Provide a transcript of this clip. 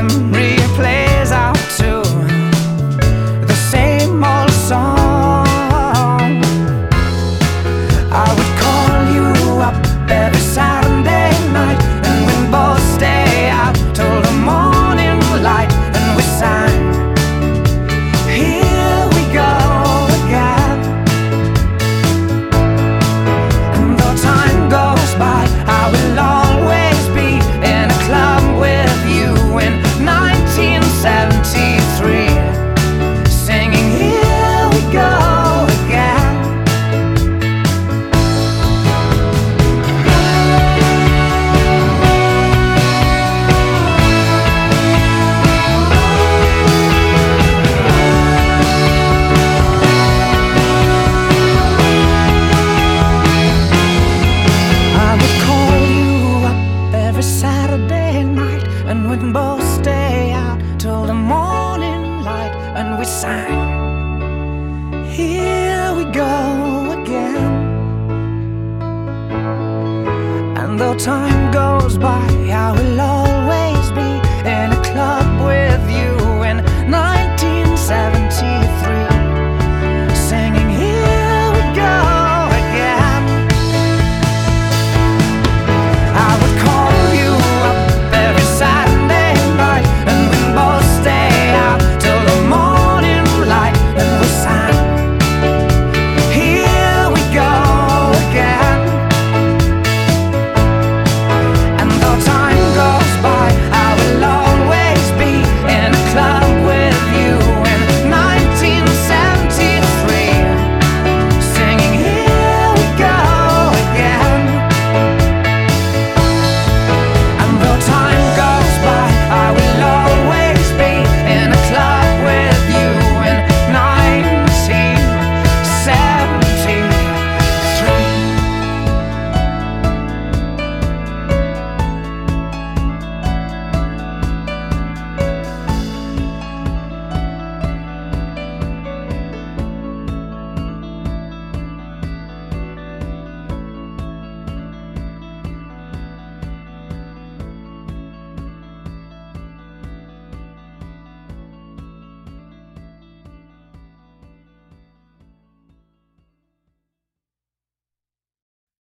memory plays out to the same old song. I would call you up every Saturday night, and we'd both stay out till the morning light, and we sang, here we go again. And though time goes by, I will always be in a club with you in 1973, singing, here we go again. I would call you up every Saturday night, and we'd both stay out till the morning light, and we sang, here we go again. And though time goes by, I will always